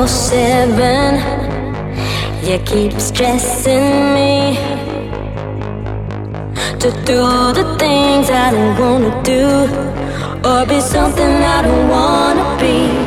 24/7. You keep stressing me to do the things I don't wanna do, or be something I don't wanna be.